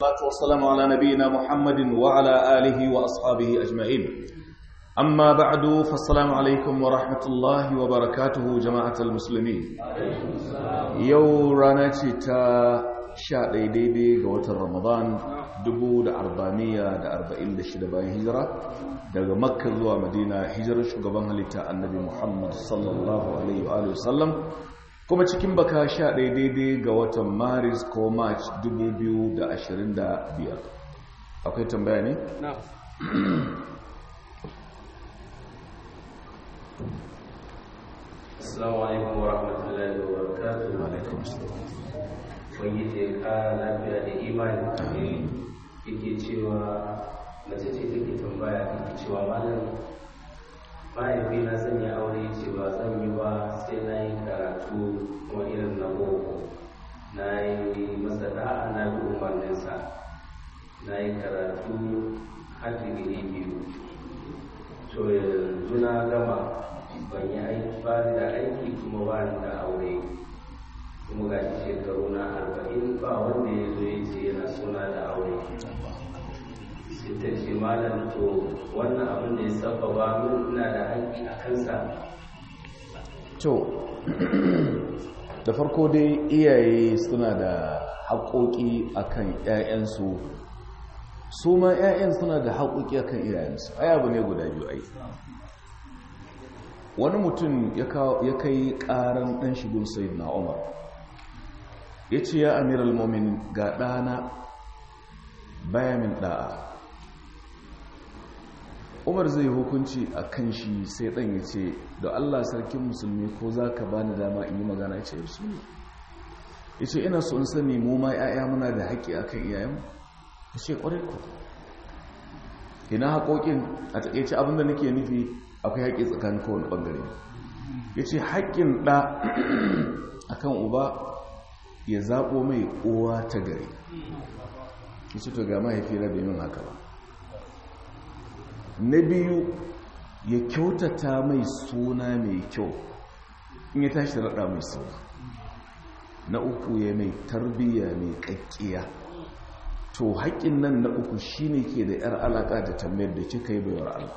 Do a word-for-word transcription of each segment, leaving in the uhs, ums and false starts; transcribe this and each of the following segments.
والسلام على نبينا محمد وعلى آله وأصحابه أجمعين أما بعد فالسلام عليكم ورحمة الله وبركاته جماعة المسلمين يو راناتي تا شاء ديدي قوة رمضان دبو دا أربعمية دا أربعين دا شدباء هجرة دا مكة زوا مدينة هجرة شقبان هلتا النبي محمد صلى الله عليه وآله وسلم kuma cikin baka sha daidai ga watan maris ko march dubu biyu da ashirin da biyar akwai tambaya ne? na assalamu alaikum wa rahmatullahi wa barakatuh wa alaikum assalam wani ke kara lafiya da imani yake cewa mace ce take tambaya take cewa malam mahaifi na zan yi aure ce ba zan yi ba sai na yi karatu kuma irin na boko na yi masa da'a na bi umarninsa na yi karatu har digiri biyu to yanzu na gama ban yi aiki ba da aiki kuma ba ni da aure kuma ga shekaru na arba'in ba wanda ya zo ya ce yana suna da aure ta ce malam to wannan abin da ya saba ba min ina da haƙƙi a kansa. To da farko dai iyaye suna da haƙoƙi akan ƴaƴansu su ma ƴaƴan suna da haƙoƙi akan iyayensu ai abu ne guda biyu ai wani mutum ya kai ƙaran ɗan shigun sayyidina Umar ya ce ya amiral mu'minin ga ɗana baya min ɗa'a Umar zai hukunci a kan shi sai ɗan ya ce da Allah sarkin musulmi ko za ka ba ni dama in yi magana ce su ne ya ce ina so in sani mu ma ‘ya'ya muna da haƙƙi a kan iyayenmu ya ce ƙwarai ku ina haƙoƙin a taƙaice abinda nake nufi akwai haƙƙi tsakanin kowane ɓangare ya ce haƙƙin ɗa a kan uba ya zaɓo mai uwa ta gari ya ce to ga mahaifi rabe min haka ba na biyu ya kyautata mai suna mai kyau in ya tashi raɗa mai suna na uku ya mai tarbiyya mai ƙaƙƙiya to haƙƙin nan na uku shine ke da 'yar alaƙa da tambayar da kika yi baiwar Allah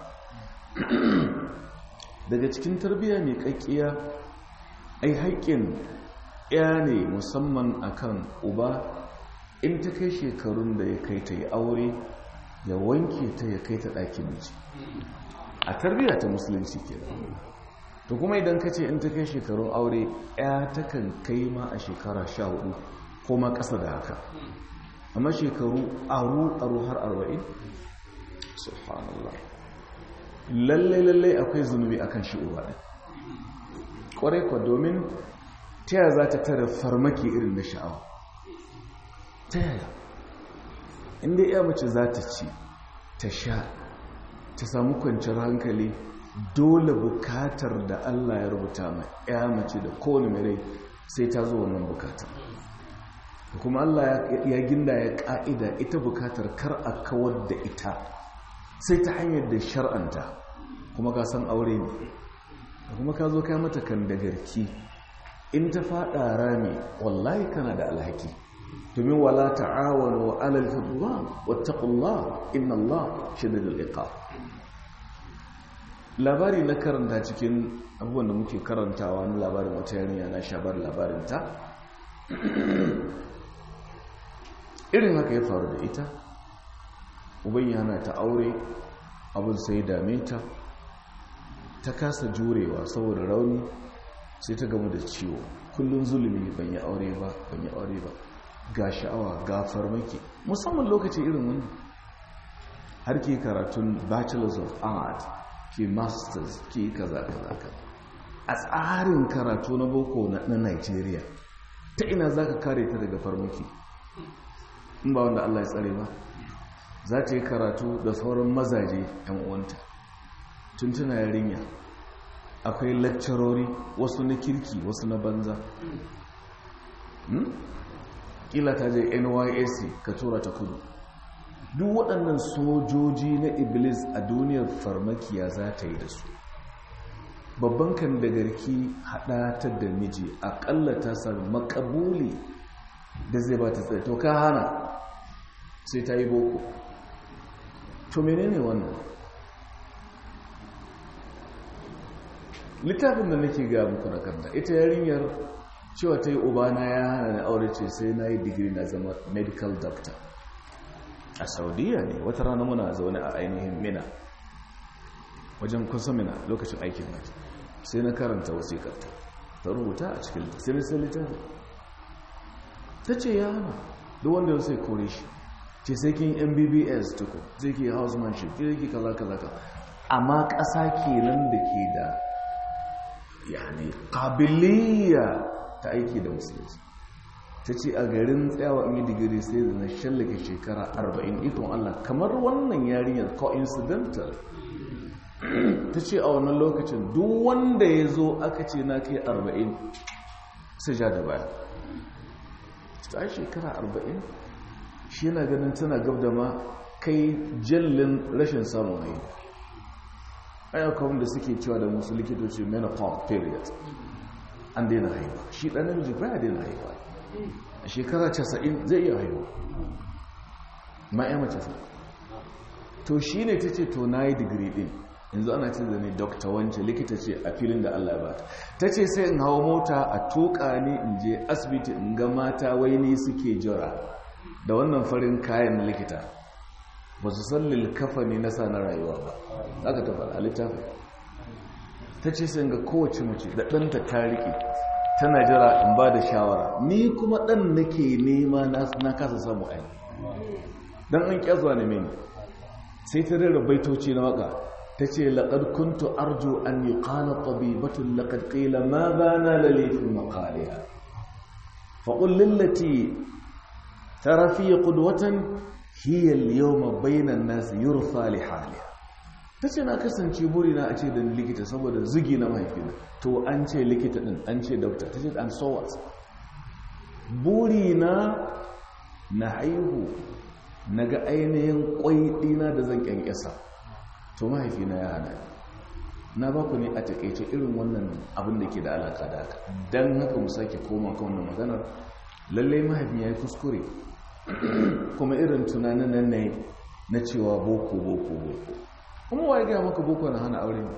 daga cikin tarbiyya mai ƙaƙƙiya ai haƙƙin ya ne musamman akan uba in ta kai shekarun da ya kai ta yi aure ya wanke ta ya kai ta ɗakin miji a tarbiyya ta musulunci ke to kuma idan ka ce in ta kai shekarun aure ya takan kai ma a shekara sha hudu ko ma ƙasa da haka amma shekaru aru aru har arba'in subhanallah lallai lallai akwai zunubi akan shi uba ɗin ƙwarai kwa domin ta yaya za ta tara farmaki irin na sha'awa ta yaya inda ya mace za ta ci ta sha ta samu kwanciyar hankali dole bukatar da Allah ya rubuta ma ya mace da kowane mai rai sai ta zo wannan bukatar kuma Allah ya ginda ya ka'ida ita bukatar kar a kawar da ita sai ta hanyar da shar'anta kuma ka san aure ne kuma ka zo ka mata kan dagarki in ta fada rami wallahi kana da alhaki domin wala ta'awanu alal fadlan wattaqullah inna Allah shadidul iqab labari na karanta cikin abubuwan da muke karantawa na labarin wata yarinya na shabar labarin ta irin haka ya faru da ita uban yana ta aure abin sai dame ta ta kasa jurewa saboda rauni sai ta gamu da ciwo kullun zulumi ban yi aure ba ban yi aure ba ga sha'awa ga farmaki musamman lokaci irin wannan har ke karatun bachelors of art ke masters ke kaza kaza kaza a tsarin karatu na boko na Nigeria ta ina zaka kare ta daga farmaki in ba wanda Allah ya tsare ba za ta yi karatu da sauran mazaje yan uwanta tun tana yarinya akwai lecturori wasu na kirki wasu na banza kila ta je N Y S C ka tura ta kudu duk waɗannan sojoji na iblis a duniyar farmakiya za ta yi da su babban kan da garki haɗa ta da miji aƙalla ta sami makabuli da zai ba ta tsaye to ka hana sai ta yi boko. To menene wannan? Littafin da nake ga muku na kanta, ita yarinyar cewa ta yi ubana ya hana na aure ce sai na yi digiri na zama medical doctor a Saudiya ne. Wata rana muna zaune a ainihin Mina, wajen kusa Mina lokacin aikin haji, sai na karanta wasiƙarta ta rubuta a cikin sai na sai littafin ta ce ya hana duk wanda ya sai kore shi, ce sai kin M B B S tuku, zai ke housemanship, zai ke kaza kaza ka. Amma ƙasa kenan da ke da yani ƙabiliya ta aiki da musulunci. Ta ce a garin tsayawa in yi digiri sai da na shallake shekara arba'in, ikon Allah, kamar wannan yarinyar coincidental. Ta ce a wannan lokacin duk wanda ya zo aka ce na kai arba'in sai ja da baya. Ta shekara arba'in shi yana ganin tana gab da ma kai jallin rashin samun haihu. Ayyukan da suke cewa da musu likitoci menopause period, an daina haihuwa. Shi ɗan namiji ba ya daina haihuwa, a shekara casa'in zai iya haihuwa ma'ya mace sa. To shi ne ta ce to na yi digiri ɗin, yanzu ana ce da ne dokta wance, likita ce a filin da Allah ba. Ta ce sai in hawa mota a tuka ne in je asibiti in ga mata waini suke jira da wannan farin kayan na likita, ba su san lilkafa ne na sa na rayuwa ba. Aka ta faɗa littafin. Ta ce sai ga kowace mace da ɗanta ta riƙe tana jira in ba da shawara, ni kuma ɗan nake nema na kasa samu aini don an ƙyazuwa ne mini. Sai ta rera baitoci na waka ta ce laƙar kuntu arju an yi ƙana tabibatun laƙar ƙila ma ba na lalifin maƙaliya faƙun lillati ta rafiya ƙudwatan hiyar yau ma bainan nasu yurfa lihaliya. Ta ce na kasance burina a ce da likita saboda zugi na mahaifina. To an ce likita din, an ce dokta. Ta ce an so what? Burina na haihu na ga ainihin kwai dina da zan kyankyasa. To mahaifina ya hana. Na ba ku ne a takaice irin wannan abin da ke da alaka da haka. Don haka mu sake koma kan wannan maganar. Lallai mahaifin ya yi kuskure. Kuma irin tunanin nan ne na cewa boko boko boko. Kuma wa ya gaya maka boko na hana aure ne?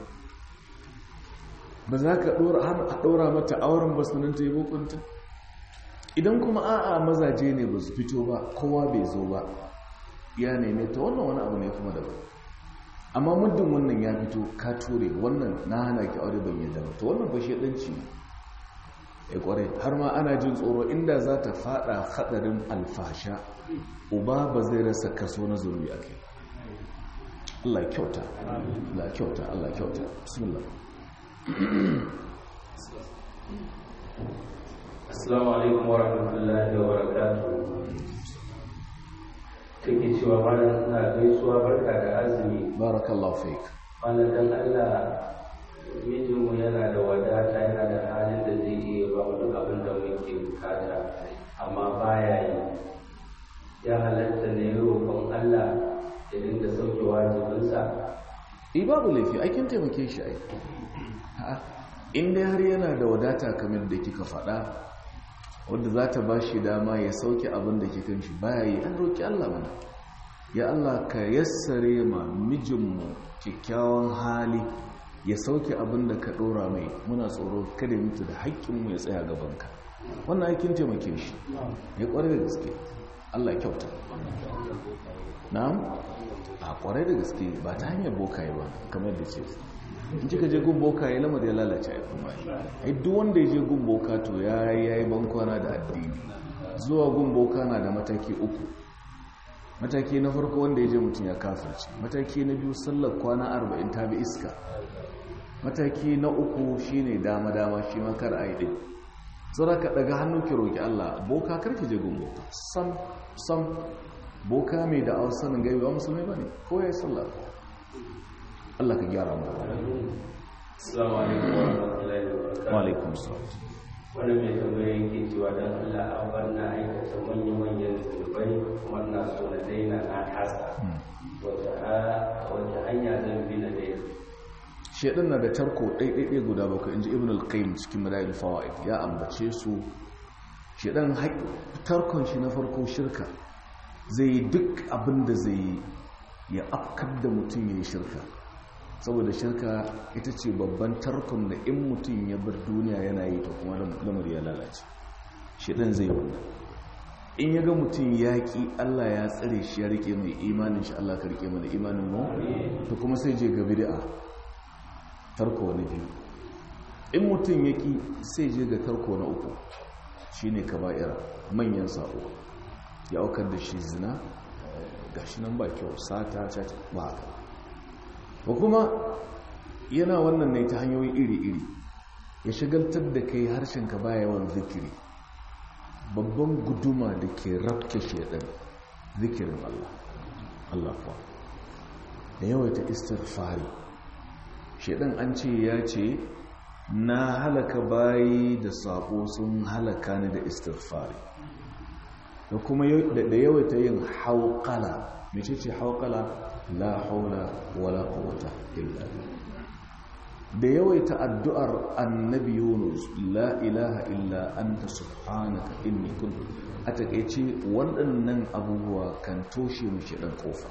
Ba za ka ɗora mata auren ba sunan ta yi bokonta? Idan kuma a'a mazaje ne ba su fito ba, kowa bai zo ba, ya neme ta, wannan wani abu ne kuma daban. Amma muddin wannan ya fito ka ture, wannan na hana ki aure ban yadda ba, to wannan ba shedanci ne. Ya kware, har ma ana jin tsoro inda za ta fada hadarin alfasha, uba ba zai rasa kaso na zurbi a kai. Allah kyauta, Allah kyauta, Allah kyauta. Bismillah. Assalamu alaikum wa rahmatullahi wa barakatuh. Take cewa malam ina gaisuwa barka da azumi. Barakallahu fik. Malam dan Allah, mijinmu yana da wadata, yana da halin da zai iya ba mu duk abin da muke bukata, amma baya yi. Ya halatta ne roƙon Allah ya dinga sauke wajibinsa? Eh, babu laifi, aikin taimake shi ai. In dai har yana da wadata kamar da kika faɗa, wadda za ta ba shi dama ya sauke abin da ke kan shi baya yi, an roƙi Allah mana. Ya Allah ka yassare ma mijinmu kyakkyawan hali ya sauke abin da ka ɗora mai, muna tsoro kada ya mutu da haƙƙinmu ya tsaya gabanka. Wannan aikin taimake shi ya ƙware da gaske. Allah kyauta. Na'am? A ƙware da gaske ba ta hanyar bokaye ba kamar da ce. In kika je gun bokaye lamar ya lalace a kuma. Ai duk wanda ya je gun boka to ya yi bankwana da addini. Zuwa gun boka na da mataki uku. Mataki na farko wanda ya je mutum ya kafirce. Mataki na biyu sallar kwana arba'in ta bi iska. Mataki na uku shine dama-dama shi makar a yi ɗin. Zara ka daga hannu ki roƙi Allah, boka karki je gun boka. Sam, sam, boka mai da sanin gaibi ba musulmai ba ne, ko ya yi sallah. Allah ka gyara mu. Assalamu alaikum wa rahmatullahi wa barakatuh. Wa alaikum assalam. Wani mai tambaya yake cewa dan Allah an bar na aikata manyan-manyan zunubai kuma na so na daina na kasa. Wata hanya zan bi na daina. Shedan na da tarko ɗaiɗaiɗai guda bakwai, inji Ibn al-Qayyim cikin Mada'il Fawaid ya ambace su. Shedan tarkon shi na farko shirka. zai yi duk abin da zai yi ya afkar da mutum ya yi shirka, saboda shirka ita ce babban tarkon da in mutum ya bar duniya yana yi ta kuma lamar ya lalace. Shaitan zai wannan in ya ga mutum ya ƙi Allah ya tsare shi ya rike mai imanin shi, Allah ka rike mana imanin mu, to kuma sai je ga bid'a, tarko na biyu. In mutum ya ƙi sai je ga tarko na uku, shine kaba'ira, manyan sa'o, ya aukar da shi zina, gashi nan ba kyau, sata, caca, ba haka. Ba kuma yana wannan ne ta hanyoyi iri-iri, ya shagaltar da kai harshenka baya yawan zikiri. Babban guduma da ke rabke shaidan zikirin Allah, Allah kuwa da yawaita istighfari. Shaidan an ce ya ce na halaka bayi da sako sun halaka ni da istighfari, da kuma da yawaita yin hauqala. mece ce hauqala? la haula wala quwwata illa billah. Da yawaita addu'ar annabi Yunus, la ilaha illa anta subhanaka inni kuntu. A takeice waɗannan abubuwa kan toshe mu shedan kofa.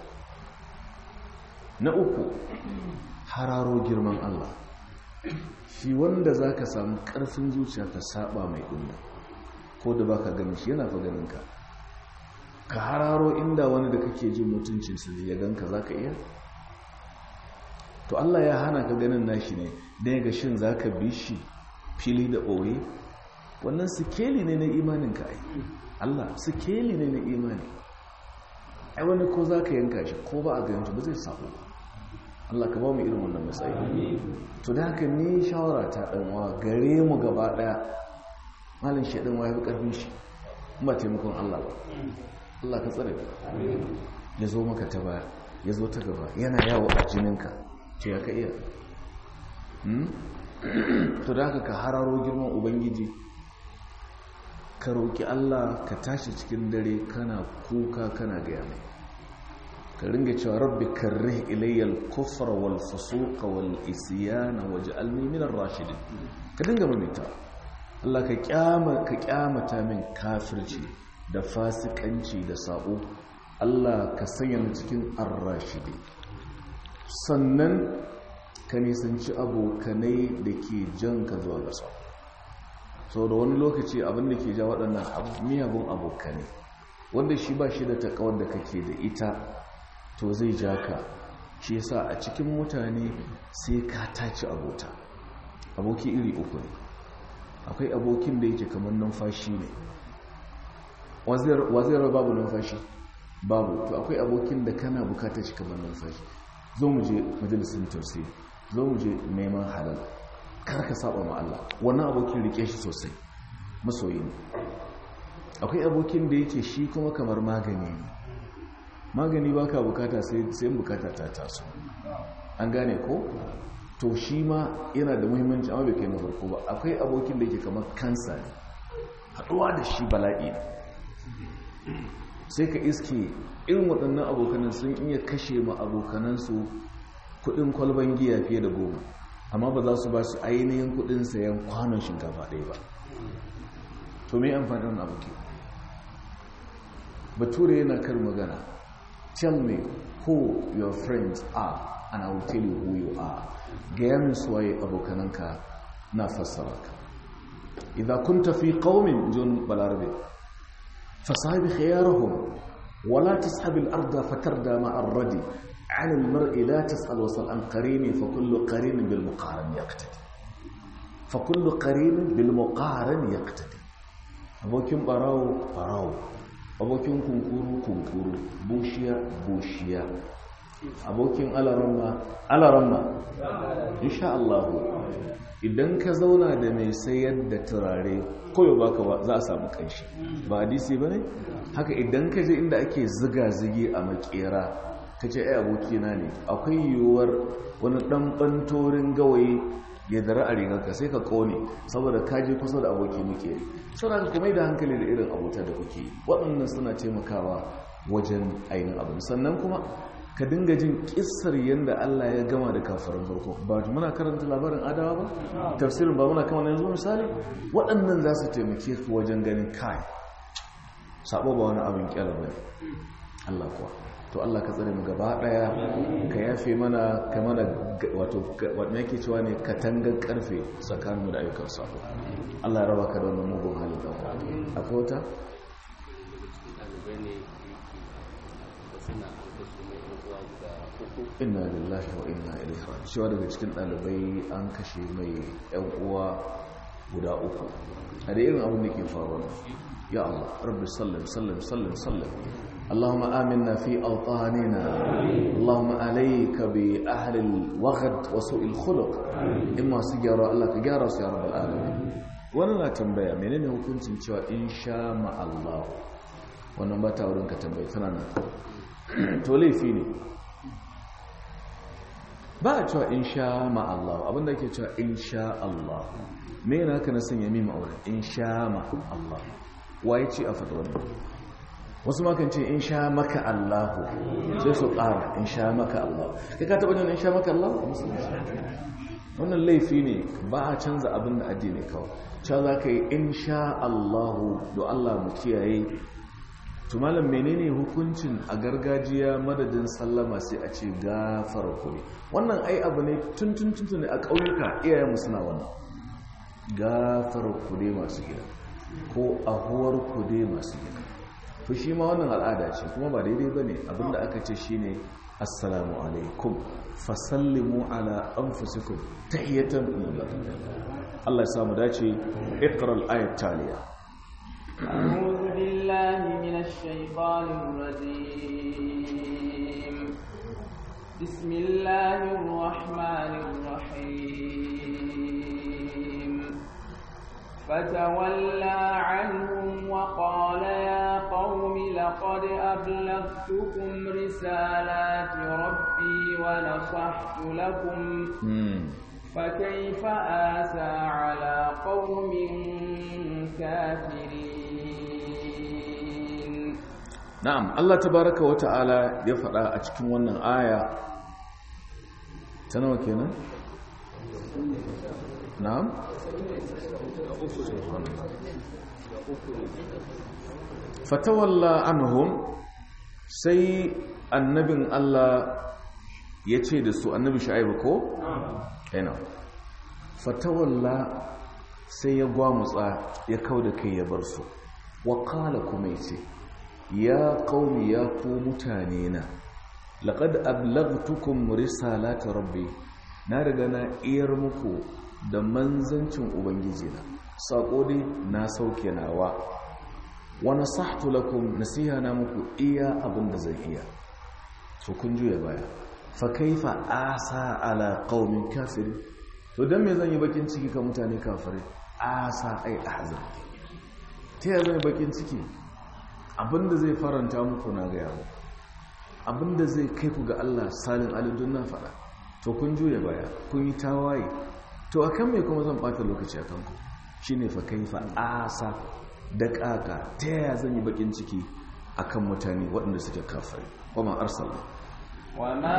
Na uku, hararo girman Allah. Shi wanda zaka samu ƙarfin zuciya ka saba mai dinna, ko da baka gani shi yana fa ganin ka. Ka hararo inda wani da kake jin mutuncin sa ya ganka zaka iya? To Allah ya hana ka ganin nashi ne don ga shin za ka bi shi fili da ɓoye. Wannan sikeli ne na imanin ka ai. Allah sikeli ne na imani. Ai wani ko za ka yanka shi ko ba a ganin ba zai sabo. Allah ka ba mu irin wannan matsayi. To da haka ni shawara ta ɗanwa gare mu gaba ɗaya, malin shaɗin wa ya fi ƙarfin shi ba taimakon Allah ba. Allah ka tsare ya zo maka ta baya, ya zo ta gaba, yana yawo a jininka. Ce ya ka iya to da haka ka hararo girman Ubangiji, ka roƙi Allah, ka tashi cikin dare kana kuka kana gaya mai, ka ringa cewa rabbi karrih ilayyal kufra wal fusuqa wal isyana waj'alni minar rashidin. Ka dinga mamita Allah, ka kyama ka kyamata min kafirci da fasikanci da sabo. Allah ka sanya ni cikin ar-rashidi. Sannan ka nisanci abokanai da ke jan ka zuwa gasa. sau da wani lokaci abinda ke ja waɗannan miyagun abokanai wanda shi ba shi da takawar da kake da ita to zai ja ka. shi yasa a cikin mutane sai ka tace abota. Aboki iri uku ne. Akwai abokin da yake kamar numfashi ne. wazira babu numfashi babu, to akwai abokin da kana bukatar shi kamar numfashi. zo mu je majalisun tausayi, zo mu je neman halal, kar ka saba ma Allah. wannan abokin rike shi sosai, masoyi ne. akwai abokin da yake shi kuma kamar magani ne. magani baka bukata sai sai bukata ta taso, an gane ko? to shi ma yana da muhimmanci amma bai kai na farko ba. akwai abokin da yake kamar kansa ne, haɗuwa da shi bala'i ne. sai ka iske irin waɗannan abokanan sun iya kashe ma abokanansu kudin kwalban giya fiye da goma, amma ba za su ba su ainihin kudin sayan kwanon shinkafa ɗaya ba. to mai amfanin aboki? bature yana kar magana, tell me who your friends are and I will tell you who you are. gaya min suwaye abokananka na fassara ka. idza kunta fi qaumin jun balarabe فصاحب خيارهم ولا تسحب الأرض فتردى مع الردي عن المرء لا تسأل وصل عن قرين فكل قرين بالمقارن يقتدي فكل قرين بالمقارن يقتدي. abokin barawo barawo, abokin kunkuru kunkuru, bushiya bushiya, abokin alaramma alaramma. insha Allah idan ka zauna da mai sayar da turare koyo baka ba za a samu kanshi, ba hadisi bane? haka idan ka je inda ake ziga zigi a makera kace ai abokina ne, akwai yiwuwar wani dan bantorin gawayi ya dara a rigarka sai ka kone saboda ka je kusa da aboki makeri. saboda ka mai da hankali da irin abota da kuke, waɗannan suna taimakawa wajen ainihin abu. sannan kuma ka dinga jin kissar yadda Allah ya gama da kafirin farko. ba muna karanta labarin adawa ba, tafsirin ba muna kama yanzu misali. waɗannan za su taimake ku wajen ganin kai sabo ba wani abin kyala ba ne. Allah kuwa to Allah ka tsare mu gaba daya ka yafe mana ka mana wato wanda yake cewa ne katangan karfe tsakanin mu da ayyukan sabo Allah ya raba ka da wannan mugun halin da akwai wata inna lillahi wa inna ilaihi raji'un shi daga cikin dalibai an kashe mai yan uwa guda uku a da irin abin da ke faruwa ya Allah rabbi sallim sallim sallim sallim اللهم آمنا في أوطاننا اللهم عليك بأهل الوغد وسوء الخلق إما سجارة الله كجارة يا رب العالمين وانا لا تنبيا منين hukuncin cewa insha ma Allah wannan ba ta wurin ka tambaye tana nan to laifi ne ba a cewa insha ma Allah abinda ake cewa insha Allah me yana haka na sanya mima aure insha ma Allah waye ce a faɗa wannan wasu makan ce in sha maka Allahu sai su ƙara in sha maka Allah kai ka taɓa jin in sha maka Allah wannan laifi ne ba a canza abin da addini kawai cewa za ka yi in sha Allahu do Allah mu kiyaye to malam menene hukuncin a gargajiya madadin sallama sai a ce gafara ku ne wannan ai abu ne tun tun tun ne a ƙauyuka iyayenmu suna wannan gafara ku ne masu gida ko ahuwar ku ne masu gida to shi ma wannan al'ada ce kuma ba daidai ba ne abinda aka ce shi ne assalamu alaikum fasallimu ala anfusikum tahiyatan min Allah ya samu dace iqra al-ayat taliya a'udhu billahi minash shaitanir rajim bismillahir rahmanir rahim fatawalla anhum wa qala ya لقد أبلغتكم رسالات ربي ونصحت لكم فكيف آسى على قوم كافرين نعم الله تبارك وتعالى يفعل أتكون ونن آية تنوى كينا نعم fatawalla anhum sai annabin Allah ya ce da su annabi Shu'aibu ko? ina fatawalla sai ya gwamutsa ya kauda kai ya bar su wa qala kuma yace ya qaumi ya ku mutane na laqad ablaghtukum risalati rabbi na riga na iyar muku da manzancin ubangiji na sako dai na sauke nawa wa nasahtu lakum nasiha na muku iya abinda zan iya to kun juya baya fa kaifa asa ala qaumin kafirin to dan me zan yi bakin ciki ka mutane kafirai asa ai ahzan ta ya zan yi bakin ciki abinda zai faranta muku na ga yawo abinda zai kai ku ga Allah salin alidun na fada to kun juya baya kun yi tawaye to akan me kuma zan bata lokaci akan ku shine fa kaifa asa da kaka ta yaya zan yi bakin ciki akan mutane waɗanda suke kafiri kuma arsalna wama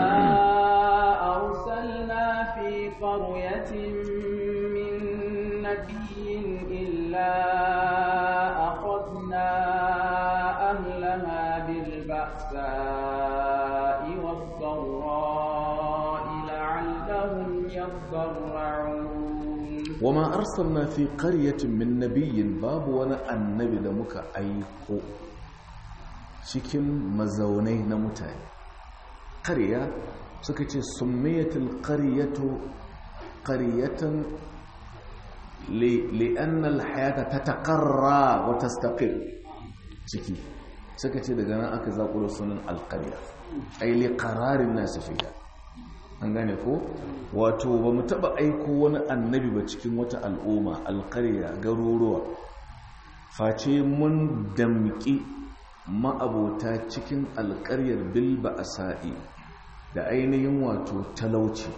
arsalna fi qaryatin min nabiyyin illa akhadna ahlaha bil ba'sa'i wad dharra'i la'allahum yadarra'un wama arsalna fi qaryatin min nabiyyin babu wani annabi da muka aiko cikin mazaunai na mutane qarya suka ce summiyatul qaryatu qaryatan li'anna al-hayata tataqarra wa tastaqir ciki suka ce daga nan aka zaƙulo sunan al-qarya ay li qararin nas fiha an gane ko wato ba mu taba aiko wani annabi ba cikin wata al'umma alƙarya garuruwa face mun damƙi ma'abota cikin alƙaryar bil ba'sa'i da ainihin wato talauci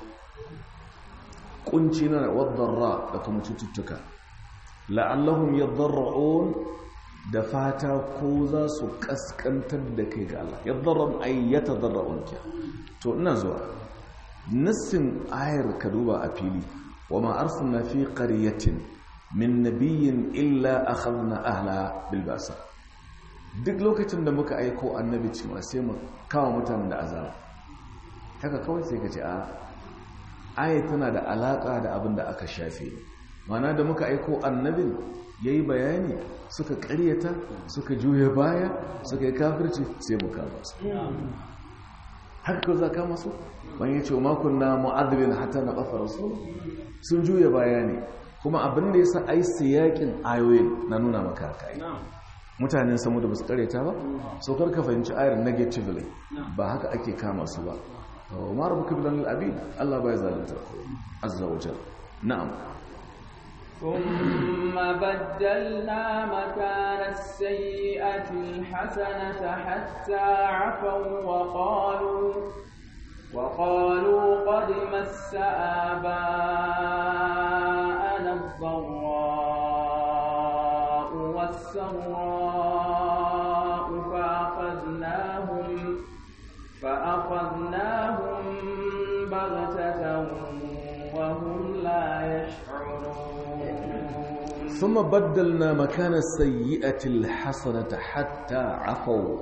kunci na wadarra da kuma cututtuka la'allahum yadarra'un da fata ko za su kaskantar da kai ga Allah yadarra'un ay yatadarra'un to ina zuwa nassin ayar ka duba a fili wa ma arsalna fi qaryatin min nabiyyin illa akhadna ahla bil ba'sa duk lokacin da muka aiko annabi cewa sai mu kawo mutanen da azaba haka kawai sai ka ce a aya tana da alaka da abin da aka shafe mana da muka aiko annabin yayi bayani suka ƙaryata suka juya baya suka yi kafirci sai mu kama su haka kawai za ka masu ban yi ce ma kunna mu'adhibin hatta na ƙafa rasul sun juya baya ne kuma abin da ya sa ai siyakin ayoyin na nuna maka haka ai mutanen samu da basu kareta ba so kar ka fahimci ayar negatively ba haka ake kama su ba wa ma rabbuka bil abid Allah bai zalunta azza wa jalla na'am ثم بدلنا مكان السيئة الحسنة حتى عفوا وقالوا وقالوا قد مس آباءنا الضراء والسراء فأخذناهم فأخذناهم بغتة وهم لا يشعرون ثم بدلنا مكان السيئة الحسنة حتى عفوا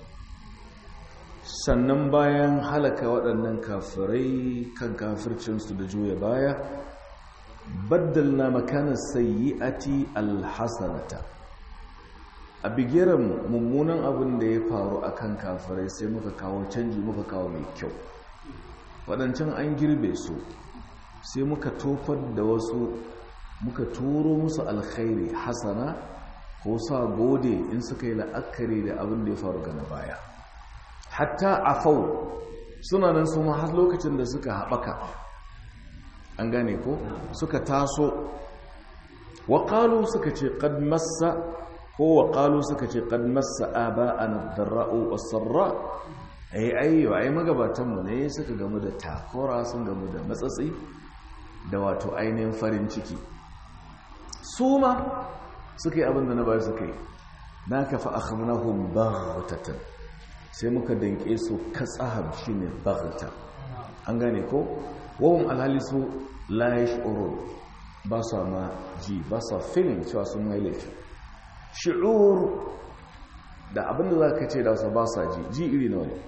sannan bayan halaka waɗannan kafirai kan kafircinsu da juya baya baddalna makanar sayyi'ati alhasanata a bigiran mummunan abin da ya faru akan kafirai sai muka kawo canji muka kawo mai kyau waɗancan an girbe su sai muka tofar da wasu muka turo musu alkhairi hasana ko sa gode in suka yi la'akari da abin da ya faru gana baya hatta afau suna nan su har lokacin da suka haɓaka an gane ko suka taso waƙalu suka ce ƙad massa ko waƙalu suka ce ƙad massa aba'ana darra'u was-sarra ai ai ai magabatanmu ne suka gamu da takora sun gamu da matsatsi da wato ainihin farin ciki su ma suka yi abin da na ba suka yi na kafa akhadnahum baghtatan sai muka danke su katsahab shine baghta an gane ko wahum alhali su la yash'urun ba sa ma ji ba sa feeling cewa sun mai laifi shi'ur da abinda za ka ce da wasu ba sa ji ji iri na wani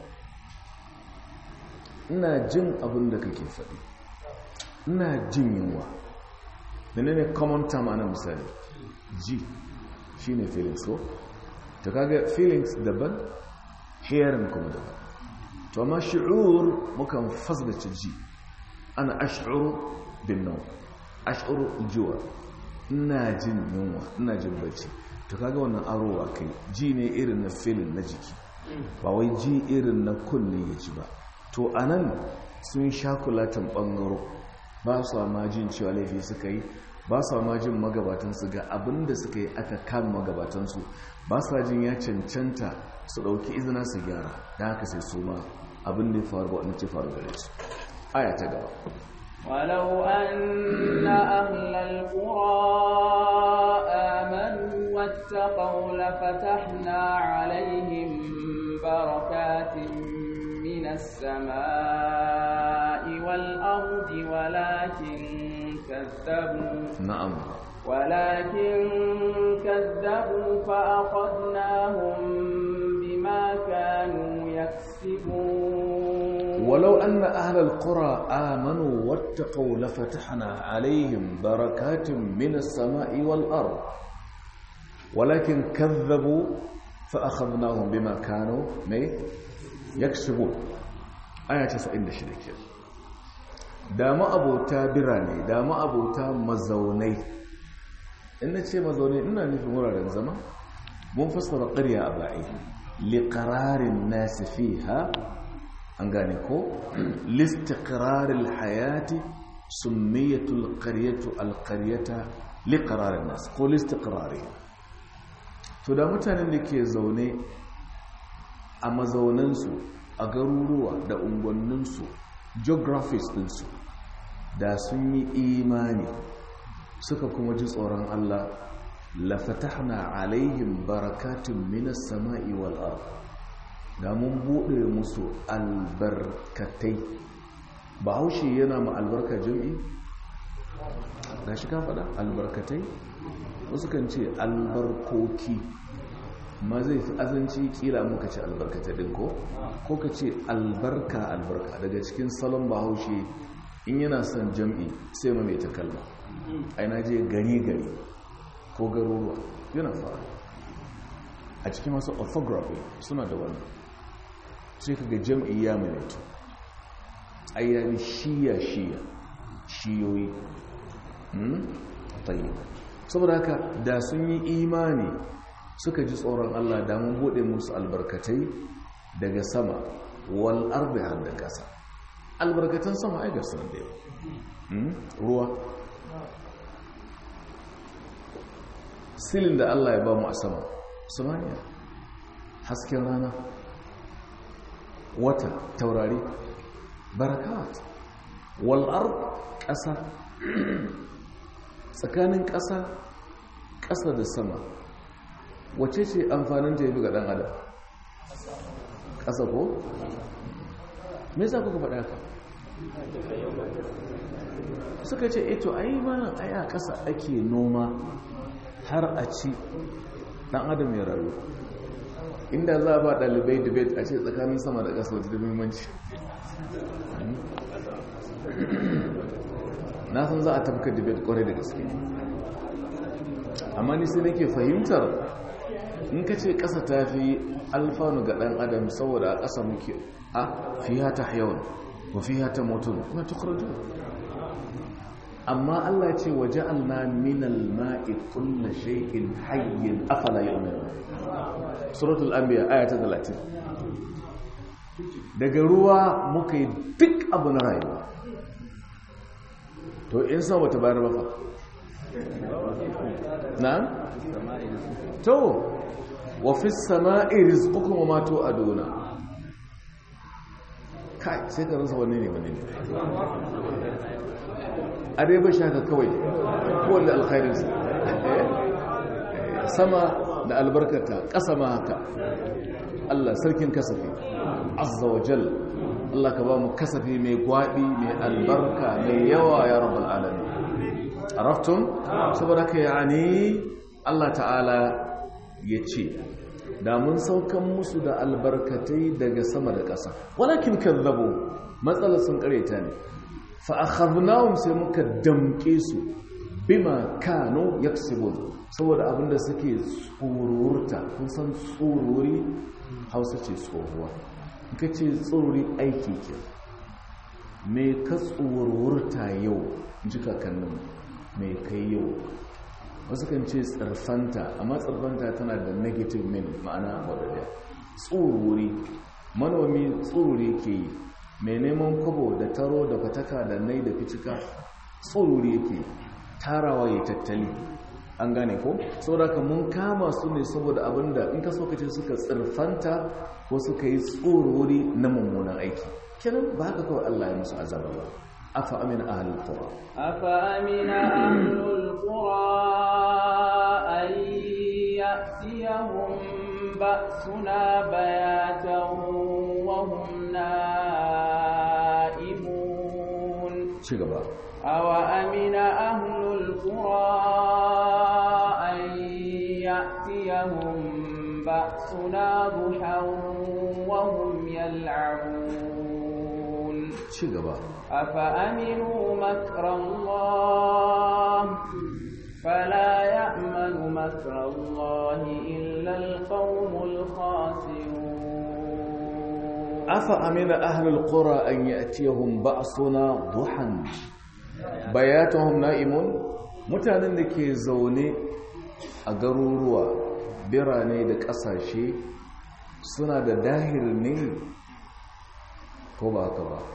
ina jin abinda kake faɗi ina jin yunwa menene common term ana misali ji shine feelings ko ta kaga feelings daban hearing kuma daban to amma shi'ur mukan fasdace ji ana ash'uru bin naw ash'uru juwa ina jin yunwa ina jin bacci to kaga wannan arowa kai ji ne irin na feeling na jiki ba wai ji irin na kunne ya ji ba to anan sun sha kulatan bangaro ba su ma jin cewa laifi suka yi ba su ma jin magabatansu ga abinda suka yi aka kama magabatansu ba sa jin ya cancanta su ɗauki izina su gyara da haka sai su ma abin da ya faru ba wani ce faru gare su aya ta gaba ولو أن أهل القرى آمنوا واتقوا لفتحنا عليهم بركات من السماء والأرض ولكن كذبوا نعم ولكن كذبوا فأخذناهم بما كانوا يكسبون ولو أن أهل القرى آمنوا واتقوا لفتحنا عليهم بركات من السماء والأرض ولكن كذبوا فأخذناهم بما كانوا يكسبون آية تسعين شركة دام أبو تابراني دام أبو تامزوني إن شيء مزوني إننا نفي مرة زمان منفصل قرية أبعي لقرار الناس فيها أنغانيكو لاستقرار الحياة سمية القرية القرية لقرار الناس قول استقرارها فدا mutanen da ke zaune a mazaunansu a garuruwa da unguwanninsu geographies ɗinsu da sun yi imani suka kuma ji tsoron Allah la fatahna alaihim barakatun minas sama'i wal ard da mun bude musu albarkatai bahaushe yana ma albarka jami'i gashi ka faɗa albarkatai wasu kan ce albarkoki ma zai fi azanci kila muka ce albarkata din ko ko ka ce albarka albarka daga cikin salon bahaushe in yana son jam'i sai ma mai ta kalma ai na je gari gari ko garuruwa yana fara a cikin masu orthography suna da wannan sai ka ga jam'i ya maimaito ai ya bi shiya shiya shiyoyi tayi saboda haka da sun yi imani suka ji tsoron Allah da mun bude musu albarkatai daga sama wal ardi har da kasa albarkatan sama ai ga sunan da ruwa silin da Allah ya ba mu a sama samaniya hasken rana wata taurari barakat wal ard kasa tsakanin ƙasa ƙasa da sama wace ce amfanin ta yabi ga ɗan adam ƙasa ko? me yasa kuka faɗa ka? suka ce eto ai malam ai a ƙasa ake noma har a ci ɗan adam ya rayu inda za a ba ɗalibai debate a ce tsakanin sama da ƙasa wata da muhimmanci na san za a tafka debate kwarai da gaske amma ni sai nake fahimtar in ka ce ƙasa ta fi alfanu ga ɗan adam saboda a ƙasa muke a fiya ta hayawan wa fiya ta mutum kuma tukuraju amma Allah ce waje alna minal ma'i kulla shay'in hayyin afala yu'minu suratul anbiya aya ta talatin daga ruwa muka yi duk abu na rayuwa to in sa wata bayar ba fa na to wa fi sama'i rizqukum wa ma tu'aduna kai sai ka rasa wanne ne wanne ne a dai ba shaka kawai kowanne alkhairinsa sama da albarkata ƙasa ma haka Allah sarkin kasafi azza wa jal Allah ka ba mu kasafi mai gwaɓi mai albarka mai yawa ya rabbal alamin araftum saboda ka yani Allah ta'ala ya ce da mun saukan musu da albarkatai daga sama da ƙasa walakin kazzabu matsalar sun kareta ne fa akhadnahum sai muka damke su bima kanu yaksubun saboda abinda suke tsururta kun san tsururi Hausa ce tsohuwa ka ce tsururi aiki ke me ka tsururta yau ji kakannin me kai yau wasu kan ce tsarfanta amma tsarfanta tana da negative meaning ma'ana wadda tsururi manomi tsururi ke yi mai neman kwabo da taro da fataka da nai da ficika tsururi yake tarawa ya tattali an gane ko saboda ka mun kama su ne saboda abinda in ka so ka ce suka tsirfanta ko suka yi tsururi na mummunan aiki kenan ba haka kawai Allah ya musu azaba ba afa amina ahlul qura afa amina ahlul qura ay ya'tiyahum ba'suna bayatan wa hum na'imun ci gaba awa amina ahlul qura يأتيهم بأسنا ضحى وهم يلعبون أفأمنوا مكر الله فلا يأمن مكر الله إلا القوم الخاسرون أفأمن أهل القرى أن يأتيهم بأسنا ضحى بياتهم نائمون mutanen da ke zaune a garuruwa birane da ƙasashe suna da dahir ne ko ba haka ba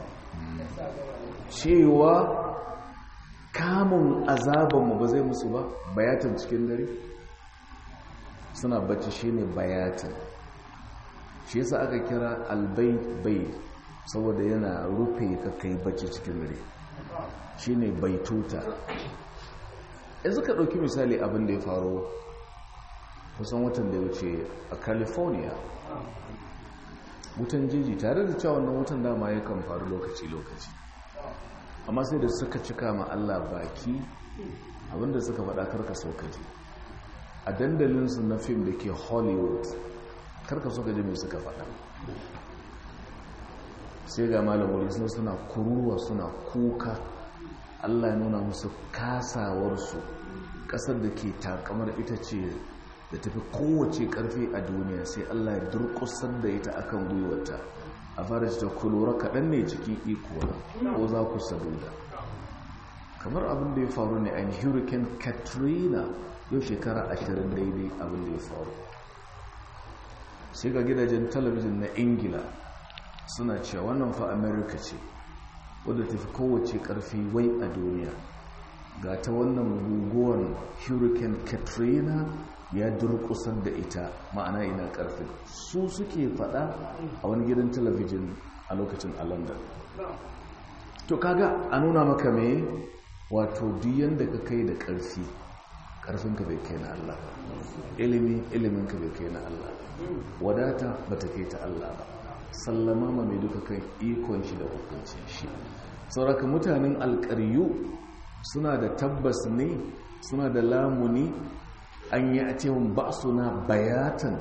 cewa kamun azabanmu ba zai musu ba bayatan cikin dare suna bacci shine bayatan shi yasa aka kira albayt bayt saboda yana rufe ka kai bacci cikin dare shine baituta yanzu ka ɗauki misali abin da ya faru kusan watan da ya wuce a california wutan jeji tare da cewa wannan wutan dama yakan faru lokaci-lokaci amma sai da suka cika ma Allah baki abinda suka faɗa karka saukaji a dandalinsu na fim da ke Hollywood karka so gaji mai suka faɗa sai ga malamuri suna suna kuruwa suna kuka Allah ya nuna musu kasawarsu ƙasar da ke takamar ita ce da tafi kowace ƙarfi a duniya sai Allah ya durƙusar da ita akan gwiwata a fara ta kulura kaɗan ne cikin iko ko za ku saduda kamar abin da ya faru ne a hurricane Katrina yau shekara ashirin daidai abin da ya faru sai ga gidajen talabijin na Ingila suna cewa wannan fa America ce wadda tafi kowace ƙarfi wai a duniya ga ta wannan guguwar hurricane Katrina ya durkusar da ita ma'ana ina karfi su suke fada a wani gidan talabijin a lokacin a London to kaga a nuna maka me wato duk da ka kai da karfi karfinka bai kai na Allah ba ilimi iliminka bai kai na Allah ba wadata bata kai ta Allah ba sallama ma mai duka kai ikon shi da hukuncin shi sauraka mutanen alƙaryu suna da tabbas ne suna da lamuni an yi a cewon ba suna bayatan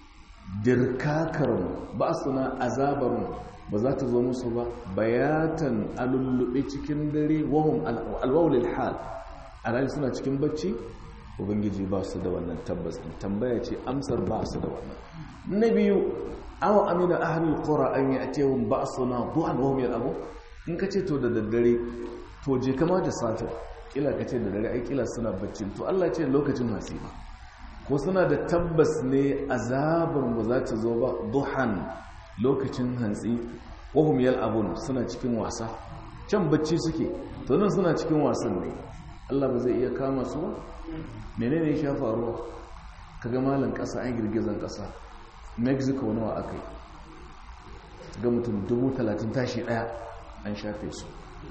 dirkakarmu ba suna azabarmu ba za ta zo musu ba bayatan alullube cikin dare wahum alwawulil hal alhali suna cikin bacci ubangiji ba su da wannan tabbas tambaya ce amsar ba su da wannan na biyu awa amina ahlul qura an yi a cewon ba suna duhan wahum yalabu in ka ce to da daddare to je kama da safe kila ka ce da dare ai kila suna baccin to Allah ce lokacin hasiba ko suna da tabbas ne azabar mu za ta zo ba duhan lokacin hantsi wahum yal'abun suna cikin wasa can bacci suke to nan suna cikin wasan ne Allah ba zai iya kama su ba menene ya sha faruwa kaga malan kasa an girgizan kasa Mexico nawa akai ga mutum dubu talatin tashi daya an shafe su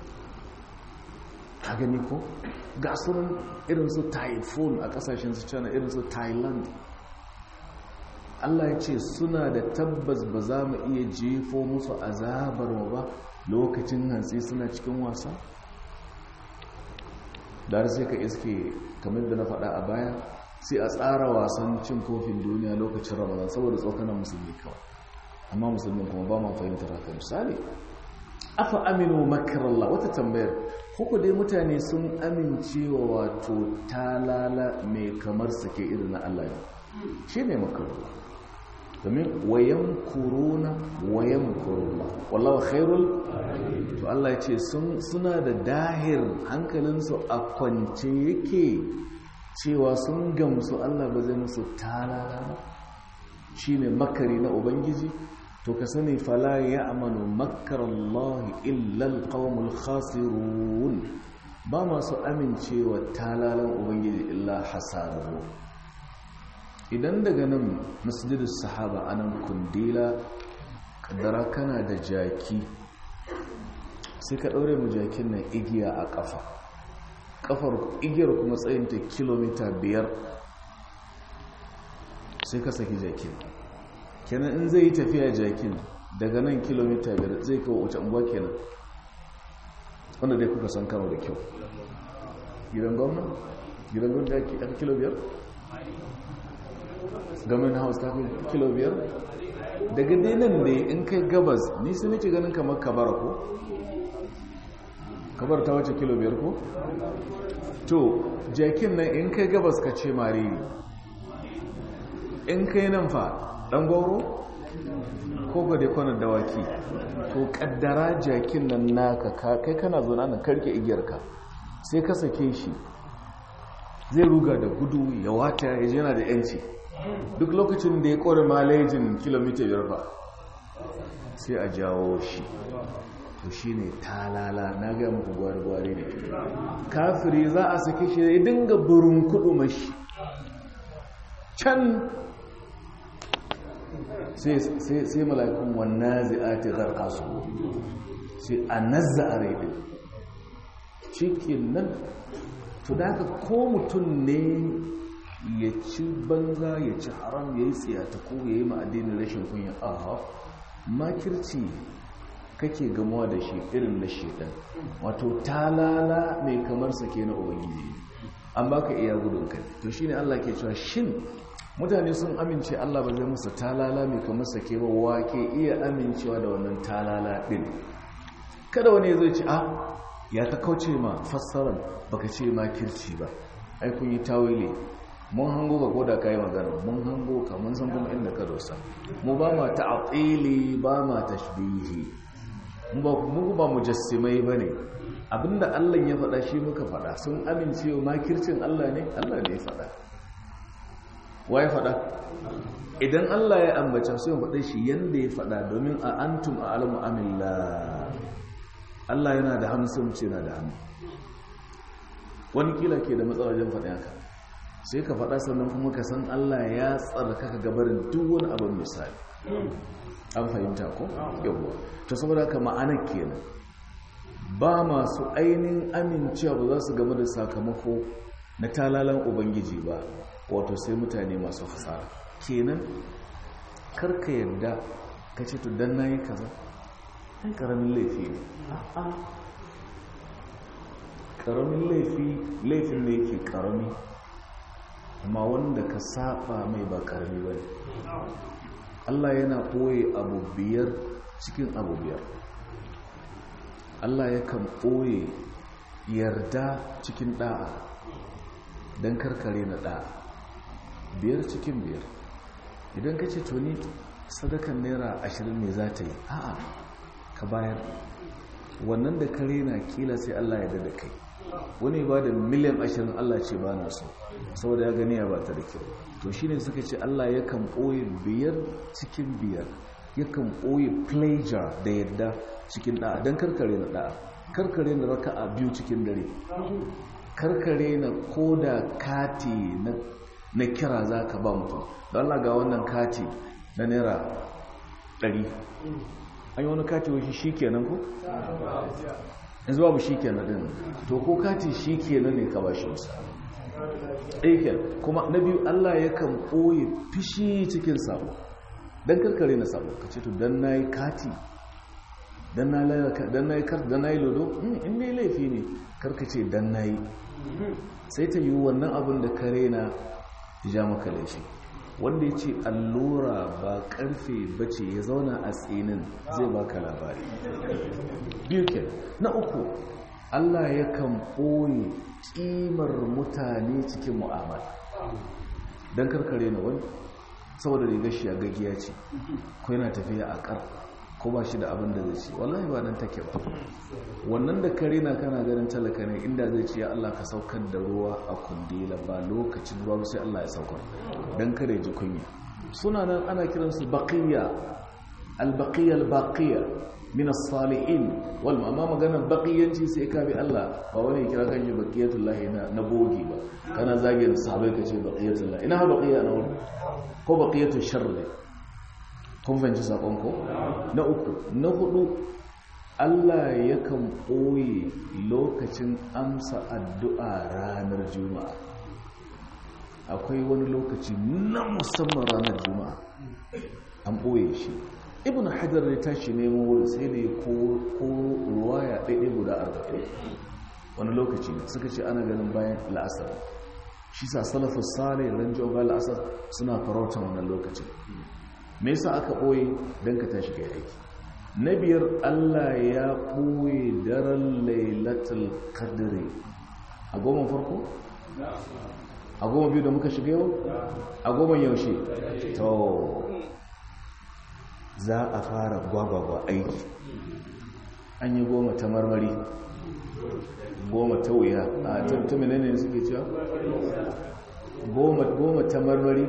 a gani ko ga sunan irin su typhoon a kasashen su China irin su Thailand Allah ya ce suna da tabbas ba za mu iya jefo musu azabar mu ba lokacin hantsi suna cikin wasa da sai ka iske kamar da na faɗa a baya sai a tsara wasan cin kofin duniya lokacin Ramadan saboda tsokanan musulmi kawai amma musulmin kuma ba ma fahimtar haka misali afa aminu makarallah wata tambayar kuku dai mutane sun amincewa wato talala mai kamar sake irin na Allah ne shi ne makarallah domin wayan kuruna wayan kurullah wallawa khairul to Allah ce suna da dahir hankalinsu a kwance yake cewa sun gamsu Allah ba zai musu talala shi ne makari na Ubangiji to ka sani fala ya amanu makarallahi illal qawmul khasirun ba masu amincewa talalan ubangiji illa hasararru idan daga nan masjidus sahaba anan kundila kaddara kana da jaki sai ka daure mu jakin nan igiya a kafa kafar igiyar kuma tsayinta kilomita biyar sai ka saki jakin kenan in zai yi tafiya jakin daga nan kilomita biyar zai kawo wace unguwa kenan wanda dai kuka san kano da kyau gidan gwamna gidan gwamna da aka kilo biyar government house ta fi kilo biyar daga dai nan ne in kai gabas ni su nake ganin kamar kabara ko kabar ta wace kilo biyar ko to jakin nan in kai gabas ka ce mariri in kai nan fa dan goro ko gade kwanan dawaki to kaddara jakin nan naka kai kana zo nan karke igiyarka sai ka sake shi zai ruga da gudu ya wata ya je yana da yanci duk lokacin da ya kore malejin kilomita biyar fa sai a jawo shi to shi ne talala na ga muku gwari-gwari ne kafiri za a sake shi ya dinga burin kudu mashi can sai mala'ikun wannan zai zarka su sai a nazza a rai ɗin cikin nan to da haka ko mutum ne ya ci banza ya ci haram ya yi tsiyata ko ya yi ma'adinin rashin kunya aha makirci kake gamuwa da shi irin na shedan wato talala mai kamar sake na ubangiji an baka iya gudun kai. To shine Allah ke cewa shin mutane sun amince Allah ba zai musu talala mai kamar sake ba, wake iya amincewa da wannan talala din? Kada wani zai ce a ya ta kauce ma fassarar baka ce ma kirci ba, ai kun yi tawili, mun hango ka koda kai magana, mun hango ka mun san kuma inda ka dosa. Mu ba ma ta'tili ba ma tashbihi, mu ba mu ba mujassimai bane. Abinda Allah ya faɗa shi muka faɗa. Sun amince wa makircin Allah ne? Allah ne ya faɗa. Wa ya faɗa? Idan Allah ya ambata sai mu faɗa shi yanda ya faɗa, domin a antum a'lamu amillah. Allah yana da hannu sai mu ce yana da hannu. Wani kila ke da matsala wajen faɗi haka, sai ka faɗa sannan kuma ka san Allah ya tsarkaka gabarin duk wani abin misali. An fahimta ko? Yawwa. To saboda haka ma'anar kenan, ba masu ainihin amincewa ba za su game da sakamako na talalan Ubangiji ba, wato sai mutane masu hasara. Kenan karka yarda ka ce to dan nayi kaza ɗan ƙaramin laifi ne. Ƙaramin laifi laifin da yake ƙarami, amma wanda ka saba mai ba ƙarami ba ne. Allah yana ɓoye abu biyar cikin abu biyar. Allah yakan ɓoye yarda cikin ɗa'a don karkare na ɗa'a, biyar cikin biyar. Idan ka ce tuni sadakan naira ashirin ne za ta yi, a'a ka bayar. Wannan da kare na kila sai Allah ya da kai. Wani ba da miliyan ashirin Allah ce ba na so, saboda ya gani ya ba ta da kyau. To shi ne suka ce Allah yakan ɓoye biyar cikin biyar, yakan ɓoye pleasure da yadda cikin ɗa'a don karkare na ɗa'a. Karkare na raka'a biyu cikin dare, karkare na koda kati na kira za ka ba mutum. Don Allah ga wannan kati na naira ɗari, an yi wani kati wasu shi kenan ku? yanzu babu shi kenan ɗin, to ko kati shi kenan ne ka ba shi wasu ɗaiken. Kuma na biyu Allah yakan ɓoye fishi cikin sabo don karkare na sabo. Ka ce to don na yi kati, don na yi lodo, in ne laifi ne karkace don na yi, sai ta yi wannan abin da kare na ja maka laifi. Wanda ya ce allura ba karfe bace ya zauna a tsinin zai baka labari. Biyu ke. Na uku, Allah yakan ɓoye ƙimar mutane cikin mu'amala don karkare na wani, saboda rigar shi a gagiya ce ko yana tafiya a ƙar ko ba shi da abin da zai ci, wallahi ba nan take ba. Wannan da kare na kana ganin talaka ne, inda zai ce ya Allah ka saukar da ruwa a kundila ba lokacin ruwa sai Allah ya saukar dan kare ji kunya. Suna nan ana kiransu baqiya, al-baqiya al-baqiya min as-salihin wal amma magana baqiyanci sai ka bi Allah, ba wani kira kan shi baqiyatullahi na na bogi ba. Kana zagin sahabbai kace baqiyatullahi, ina baqiya na wani ko baqiyatu sharri. Kun fahimci sakon ko? Na uku. Na hudu, Allah yakan ɓoye lokacin amsa addu'a ranar Juma'a. Akwai wani lokaci na musamman ranar Juma'a an ɓoye shi. Ibn Hajar ne tashi nemo wurin sai ne ko ruwaya ɗaiɗai guda arba'in. Wani lokaci ne suka ce ana ganin bayan la'asar. Shi sa salafus salih ran bayan la'asar suna farautar wannan lokacin. Me yasa aka ɓoye? don ka tashi kai aiki. Na biyar, Allah ya ɓoye daren lailatul qadri a goma farko? A goma biyu da muka shiga yau? A goma yaushe? To za a fara gwagwagwa aiki. An yi goma ta marmari, goma ta wuya, a ta menene suke cewa? Goma ta marmari,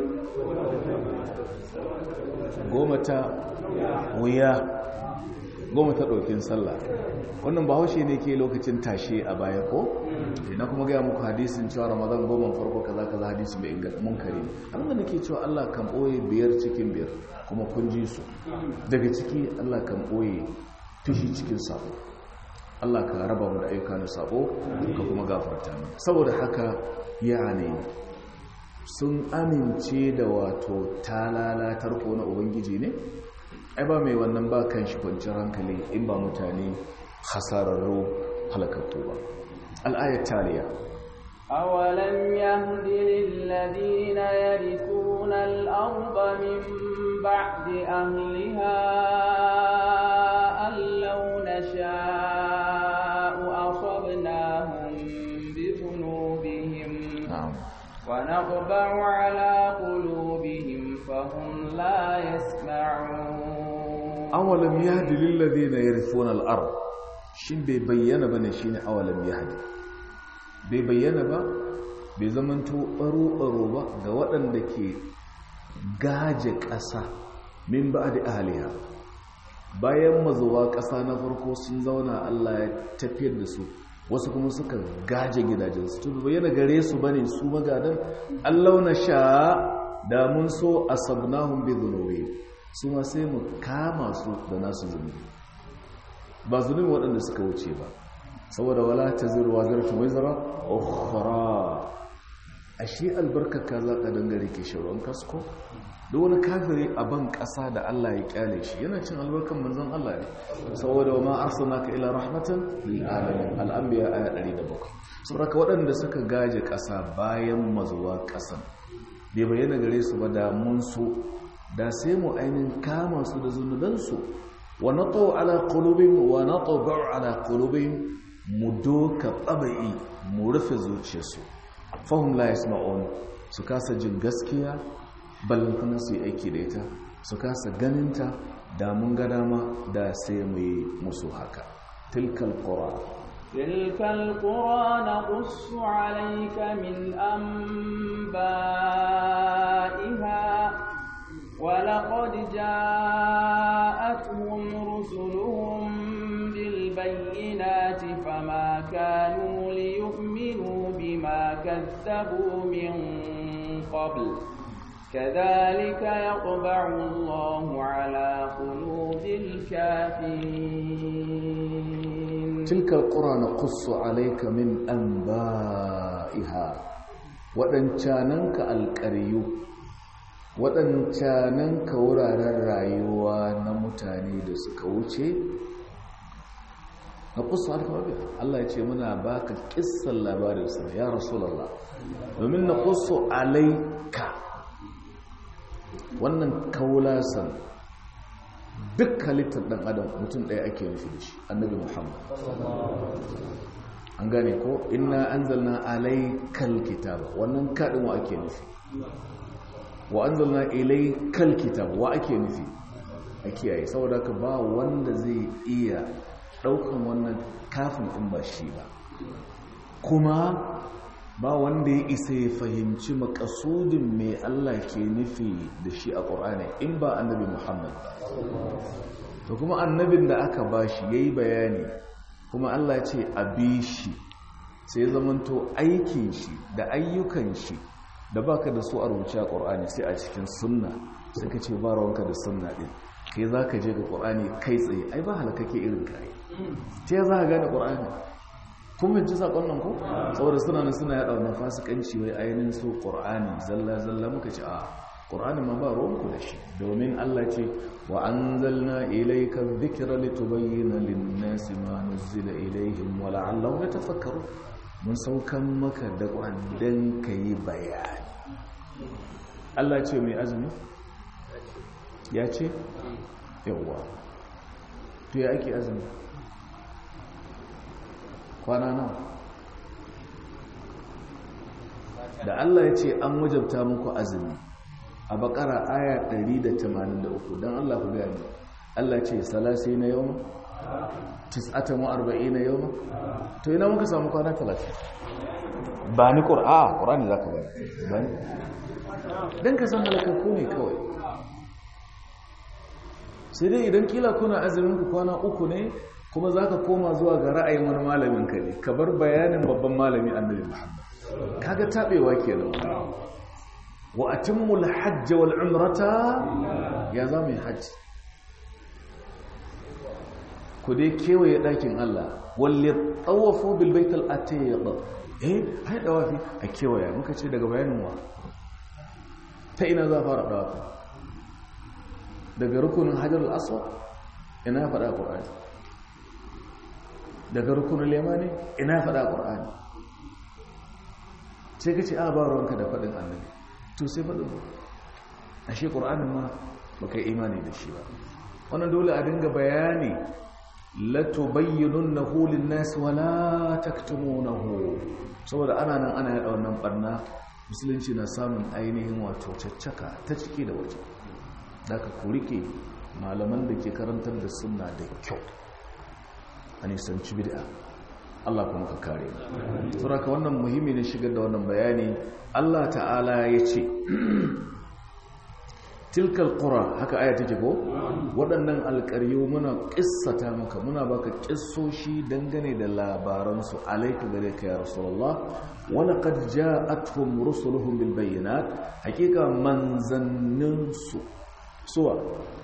goma ta wuya, goma ta ɗaukin sallah. Wannan bahaushe ne ke lokacin tashe a baya ko? na kuma gaya muku hadisin cewa ramadan goma farko kaza kaza hadisi mai inganta munkari ne. Abinda nake cewa Allah kan ɓoye biyar cikin biyar kuma kun ji su. Daga ciki Allah kan ɓoye tushi cikin sabo. Allah ka raba mu da ayyuka na sabo ka kuma gafarta mu. Saboda haka yani sun amince da wato talalatar ko na ubangiji ne, ai ba mai wannan ba kan shi kwanciyar hankali in ba mutane hasararru halakattu ba. Al'ayat taliya أولم يهد للذين يرثون الأرض من بعد أهلها أن لو نشاء أصبناهم بذنوبهم ونطبع على قلوبهم فهم لا يسمعون أولم يهد للذين يرثون الأرض شين بيبين بني شين أولم يهد بيبين با بزمنتو أرو أرو با غوطن دكي غاجة ƙasa min ba'di ahliha bayan mazuwa ƙasa na farko sun zauna Allah ya tafiyar da su wasu kuma suka gaje gidajensu to bayyana gare su bane su magadan Allah na sha da mun so asabnahum bi dhunubi su ma sai mu kama su da nasu zunubi ba zunubi waɗanda suka wuce ba saboda wala taziru waziratu wizra ukhra ashe albarkaka za ka dangare ke shauran kasko da wani kafiri a ban ƙasa da Allah ya kyale shi yana cin albarkan manzon Allah ne saboda ma arsalnaka ila rahmatan lil alamin al-anbiya aya ɗari da bakwai saboda waɗanda suka gaje ƙasa bayan mazuwa ƙasan bai bayyana gare su ba da mun so da sai mu ainin kama su da zunubansu wa natu ala qulubihim wa natu ala qulubihim mu doka tabai mu rufe zuciyarsu fahum la yasma'un su kasa jin gaskiya ballantana su yi aiki da ita su kasa ganinta da mun ga dama da sai mu yi musu haka tilkal qura tilkal qura naqussu alayka min anba'iha wa laqad ja'atuhum rusuluhum bil bayyinati fama kanu liyu'minu bima kadzabu min qabl كذلك يطبع الله على قلوب الكافرين تلك القرى نقص عليك من أنبائها waɗancananka alƙaryu waɗancananka wuraren rayuwa na mutane da suka wuce na kusa alkawabi Allah ya ce muna baka kissan labarinsa ya rasulallah domin na kusa alaika wannan kaulasan duk halittar ɗan adam mutum ɗaya ake nufi da shi annabi muhammad an gane ko inna anzalna alaykal kitaba wannan kaɗin wa ake nufi wa anzalna ilaykal kitaba wa ake nufi a kiyaye saboda ka ba wanda zai iya ɗaukan wannan kafin in ba shi ba kuma ba wanda ya isa ya fahimci makasudin mai Allah ke nufi da shi a ƙur'ani in ba annabi Muhammad to kuma annabin da aka bashi yayi bayani kuma Allah ce a bi shi sai zamanto aikin shi da ayyukan shi da baka da su a rubuce a ƙur'ani sai a cikin sunna sai ka ce ba rawanka da sunna din kai zaka je ga ƙur'ani kai tsaye ai ba halakake irin kai ta za ka gane ƙur'ani kun binci saƙon nan ko saboda suna nan suna yaɗa wannan fasikanci wai ainihin su ƙur'ani zalla zalla muka ce a ƙur'ani ma ba ruwanku da shi domin Allah ce wa anzalna ilayka dhikra litubayyana lin-nasi ma nuzila ilayhim wa la'allahum yatafakkarun mun saukan maka da ƙur'ani dan kai bayani Allah ce mai azumi ya ce yawa to ya ake azumi kwana nawa da Allah ya ce an wajabta muku azumi a bakara aya ɗari da tamanin da uku don Allah ku gani Allah ce salasi na yau tis'atan wa arba'in na yau to ina muka samu kwana talatin ba ni ƙura ƙurani za ka ba ni don ka san halakakku ne kawai sai dai idan kila kuna azumin ku kwana uku ne kuma za ka koma zuwa ga ra'ayin wani malamin ka ne ka bar bayanin babban malami annabi Muhammad kaga tabewa kenan wa atimmul hajj wal umrata ya zama hajji ku dai kewaye dakin Allah wal yatawafu bil bait al atiq eh hai dawafi a kewaya muka ce daga bayanin wa ta ina za fara dawafi daga rukunin hajar al aswad ina fada qur'ani daga rukunin lemani ina faɗa ƙur'ani sai ka ce a ba ruwanka da faɗin annabi to sai faɗin ashe ƙur'anin ma ba kai imani da shi ba. wannan dole a dinga bayani latubayyinunnahu lin-nas wa la taktumunahu, saboda ana nan ana yada wannan barna musulunci na samun ainihin wato caccaka ta ciki da waje. daga ku rike malaman da ke karantar da sunna da kyau a nisanci bid'a, Allah kuma ka kare mu. saboda wannan muhimmi ne shigar da wannan bayani. Allah ta'ala ya ce tilkal qura, haka aya take ko waɗannan alƙaryu muna ƙissata maka, muna baka ƙissoshi dangane da labaransu alaika gare ka ya rasulullah. wa laqad ja'atuhum rusuluhum bil bayyinat, hakika manzannin su suwa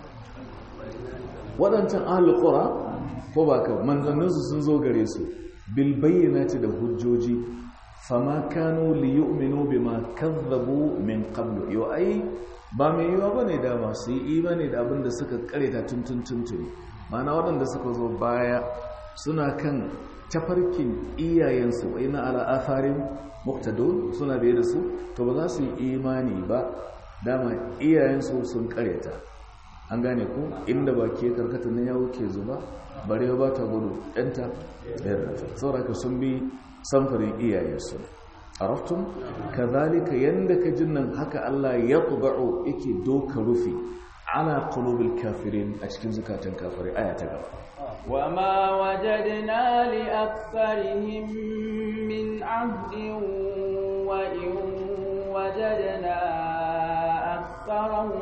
waɗancan ahlul qura ko baka manzannin su sun zo gare su bil bayyinati da hujjoji. fama kanu liyu'minu bima kadzabu min qablu, yo ai ba mai yiwa ba ne da masu yi imani da abin da suka kareta tuntuntuntuni. mana waɗanda suka zo baya suna kan tafarkin iyayensu wai na al'afarin muktadun, suna biye da su, to ba za su yi imani ba, dama iyayensu sun kareta. an gane ku inda ba ke karkata na yawo ke zuba bare ba ta gudu ɗanta ɗaya sauraka sun bi samfarin iyayensu. عرفتم كذلك يندك جنن هكا الله يطبع يكي دوك رفي على قلوب الكافرين أشكين زكاة كافرين آية تقرأ وما وجدنا لأكثرهم من عهد وإن وجدنا أكثرهم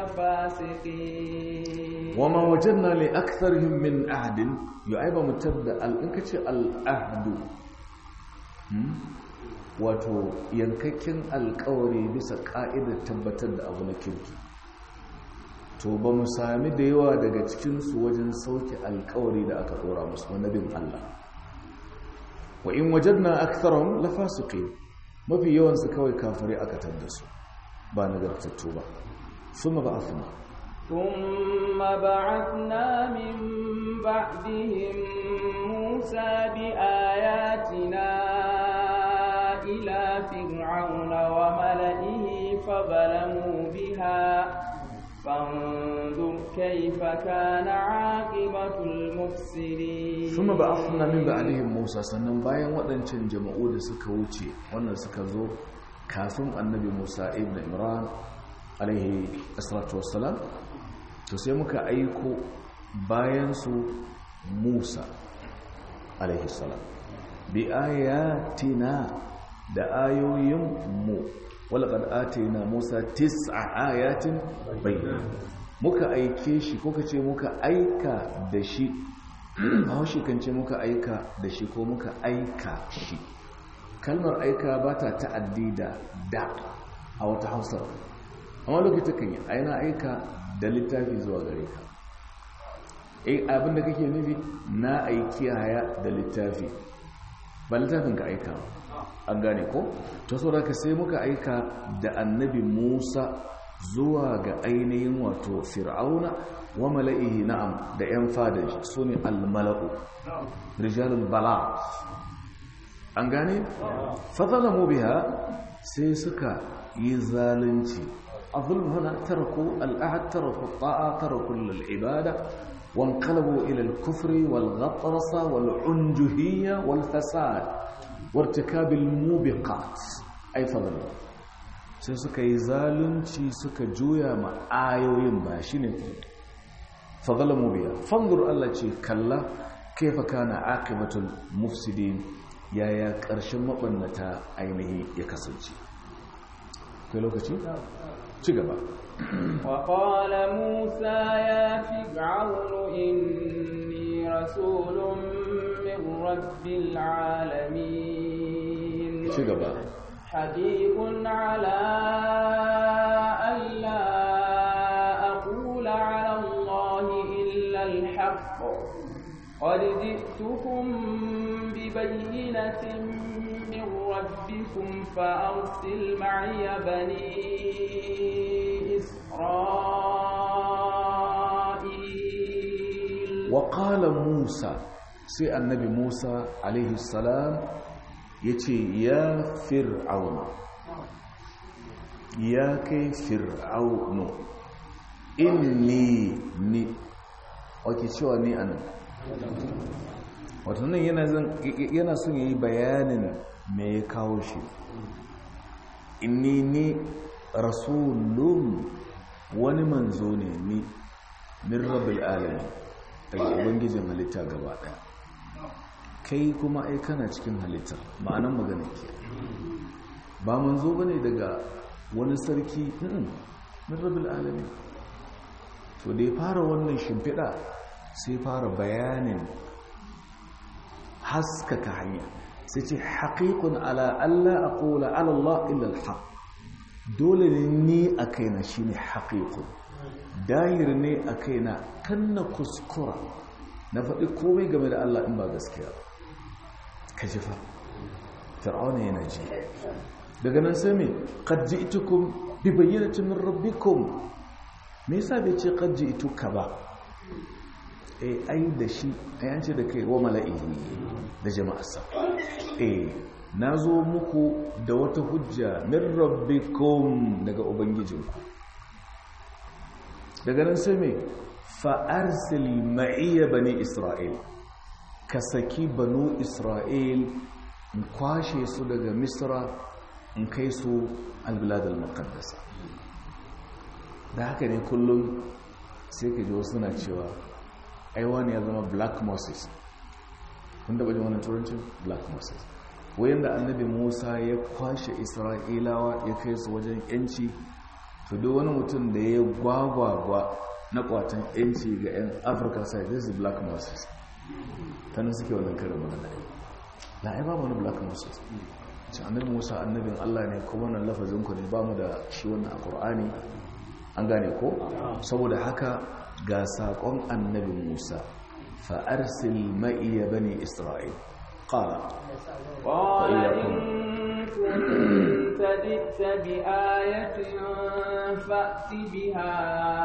لفاسقين. وما وجدنا لأكثرهم من عهد يعيب متبدأ الانكتش العهد wato yankakken alkawari bisa ka'idar tabbatar da abu na kirki. to ba mu sami da yawa daga cikinsu wajen sauke alkawari da aka dora musu na bin Allah. wa in wajadna aktharahum lafasiqin, mafi yawansu kawai kafirai aka tadda su ba nagartattu ba. thumma ba'athna thumma ba'athna min ba'dihim Musa bi ayatina إلى فرعون وملئه فظلموا بها فانظر كيف كان عاقبة المفسدين. ثم بعثنا من بعدهم موسى sannan bayan waɗancan jama'u da suka wuce wannan suka zo kafin annabi Musa ibn Imran alaihi assalatu wassalam, to sai muka aiko bayan su Musa alaihi salam bi ayatina da ayoyinmu. walaqad atayna Musa tis'a ayatin bayyinat, muka aike shi ko kace muka aika da shi a shi kance muka aika da shi ko muka aika shi. kalmar aika ba ta ta'addi da da a wata Hausa, amma lokacin kan yi aina aika da littafi zuwa gare ka. eh abinda kake nufi na aiki haya da littafi, ba littafin ka aika ba. an gane ko? ta so daga sai muka aika da annabi Musa zuwa ga ainihin wato fir'auna wa mala'ihi, na'am, da 'yan fadar shi su ne al-mala'u rijalul bala. an gane? fadalamu biha, sai suka yi zalunci. azulm hana taraku al'ahad, taraku ta'a, taraku al'ibada, وانقلبوا إلى الكفر والغطرسة والعنجهية والفساد وارتكاب الموبقات أي فضل. sai suka yi zalunci suka juya ma ayoyin ba shi ne fadalamu biya. fanzur Allah ce kalla kaifa kana aqibatul mufsidin, yaya ƙarshen mabannata ainihi ya kasance. kai lokaci ci gaba. وقال موسى يا فرعون إني رسول من رب العالمين حقيق على ألا أقول على الله إلا الحق قد جئتكم ببينة من ربكم فأرسل معي بني إسرائيل. وقال موسى سي النبي موسى عليه السلام yace ya fir'auna ya kai fir'aunu inni ni wake cewa ni anan wato nan yana yana son yayi bayanin me ya kawo shi inni ni rasulun wani manzo ne ni min rabbil alamin daga ubangijin halitta gaba daya kai kuma ai kana cikin halitta ma'anan magana ke ba manzo bane daga wani sarki min rabbil alamin to da ya fara wannan shimfiɗa sai fara bayanin haskaka hanya sai ce haqiqun ala alla aqula ala Allah illa al-haq dole ne ni a kaina shine haqiqun dahir ne a kaina kan na kuskura na faɗi komai game da Allah in ba gaskiya ka ji fa fir'auna yana ji daga nan sai me qad ji'tukum bi bayyinatin min rabbikum me yasa bai ce qad ji'tuka ba eh ai da shi ai an ce da kai wa mala'ihi da jama'arsa eh nazo muku da wata hujja min rabbikum daga ubangijinku daga nan sai me fa arsil ma'iya bani isra'il ka saki banu isra'il in kwashe su daga misra in kai su albilad al-muqaddasa da haka ne kullum sai ka ji wasu na cewa ai wani ya zama black moses kun da bajin wani turancin black moses wayan da annabi musa ya kwashe isra'ilawa ya kai su wajen yanci to duk wani mutum da ya gwagwagwa na kwatan yanci ga yan afirka sai this is black moses tana suke wannan karin magana la ai babu wani black moses ce annabi musa annabin allah ne kuma wannan lafazin ku ne ba mu da shi wannan a qur'ani an gane ko saboda haka ga sakon annabi musa fa arsil ma'iya bani isra'il qala qala in kunta ji'ta bi ayatin fa'ti biha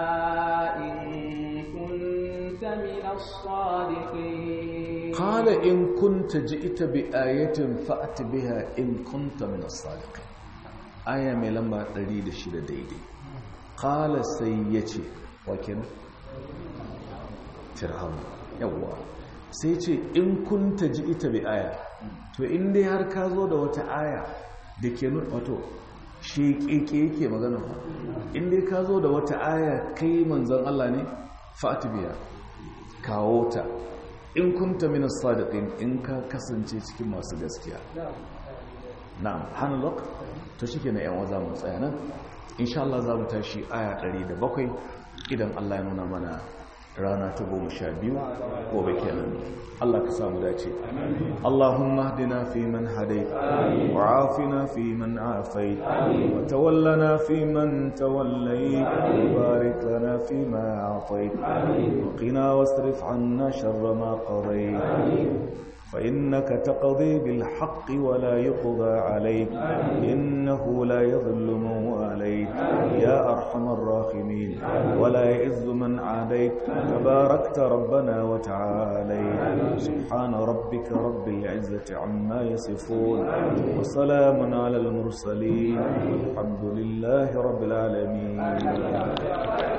in kunta min as-sadiqin qala in kunta ji'ta bi ayatin fa'ti biha in kunta min as-sadiqin aya mai lamba ɗari da shida daidai qala sai yace wakin fir'aun yawa sai ce in kunta ji'ta bi aya to in dai har ka zo da wata aya da ke nuna wato shi keke yake magana fa in dai ka zo da wata aya kai manzon Allah ne fa'ti biha kawo ta in kunta min as-sadiqin in ka kasance cikin masu gaskiya na'am hanalok to shikenan yan waza mu tsaya nan insha Allah za mu tashi aya ɗari da bakwai idan Allah ya nuna mana rana ta goma sha biyu gobe kenan Allah ka samu dace Allahumma hdina fi man hadayt wa afina fi man afayt wa tawallana fi man tawallayt wa barik lana fi ma atayt wa qina wasrif 'anna sharra ma qadayt فإنك تقضي بالحق ولا يقضى عليك إنه لا يذل من واليت يا أرحم الراحمين ولا يعز من عاديت تباركت ربنا وتعاليت سبحان ربك رب العزة عما يصفون وسلام على المرسلين والحمد لله رب العالمين